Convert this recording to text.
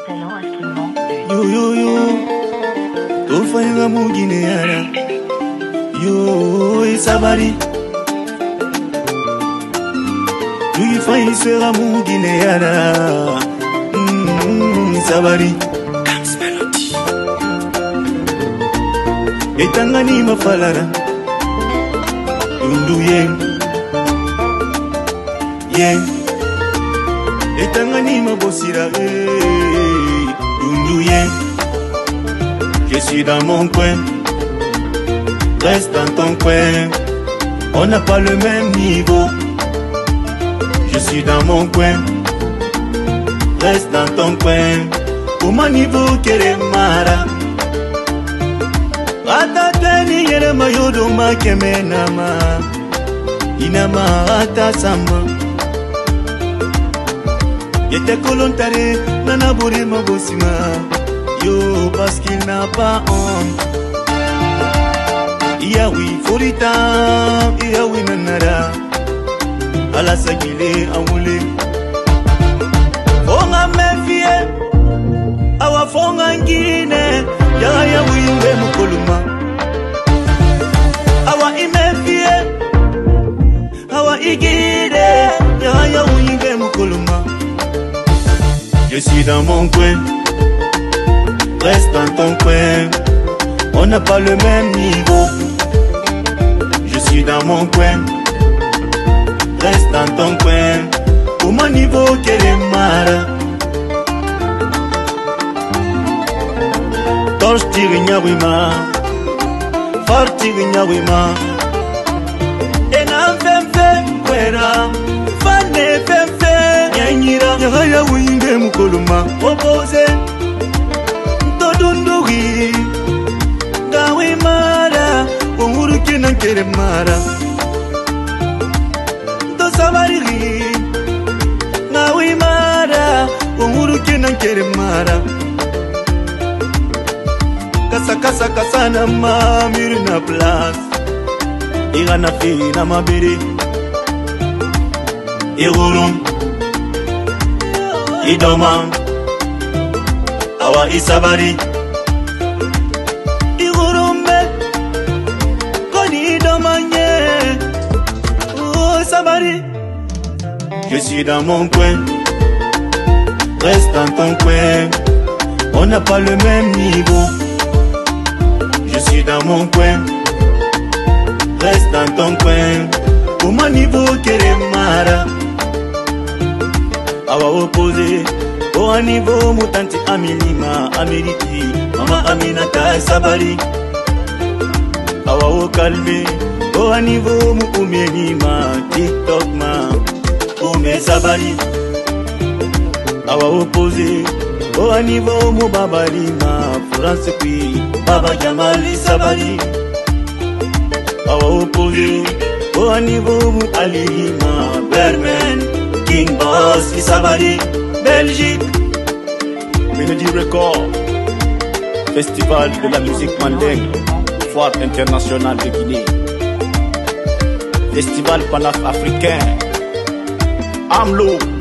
Talent instrument. Yo yo yo, tofanya mugine yara. Yo isabari. Tuifanya sera mugine yara. Isabari. Dance melody. Etangani mafalara. Dundu yen. Yen. Etangani mabosira. Je suis dans mon coin, reste dans ton coin. On n'a pas le même niveau. Je suis dans mon coin, reste dans ton coin. Pour mon niveau, Keremara. Atateni yere mayodo ma kemenama. Inama atasama. Yete kolontare nanaburi mabosima. Yo, parce qu'il n'a pas honte. Yaoui Forita, Yaoui Manara, Alasagile Amoule. Fonga mefie, Awa Fonga Ngine, Yaoui Mukoluma. Awa Imefie, Awa Igide, Yaoui Mukoluma. Je suis dans mon coin. Reste dans ton coin, on n'a pas le même niveau. Je suis dans mon coin, reste dans ton coin. Pour mon niveau, quel est mara. Torche tirinya wima, fort tirinya wima. Enam fem kwera, fane fem yanyira. Yaya winge mukoluma, opposé. Dunduri gawe mara onguru kinan kere mara do sabari gawe mara onguru kinan kere mara kasa kasa na mamiri na place igana fi na mabiri igurum idoma awa isabari. Je suis dans mon coin, reste dans ton coin. On n'a pas le même niveau. Je suis dans mon coin, reste dans ton coin. Pour mon niveau, quel est mara. Awa opposé, au niveau, mutanti amilima, amiliti, mama aminata sabari. Awa o calme. Au niveau mu umenima TikTok ma ume sabari. Awa opposé au niveau mu babari ma France puis baba Jamali sabari. Awa opposé au niveau mu alima Berman King Boss sabari. Belgique Melody Record, Festival de la musique mandingue, Foire internationale de Guinée, Festival panafricain, AMLO.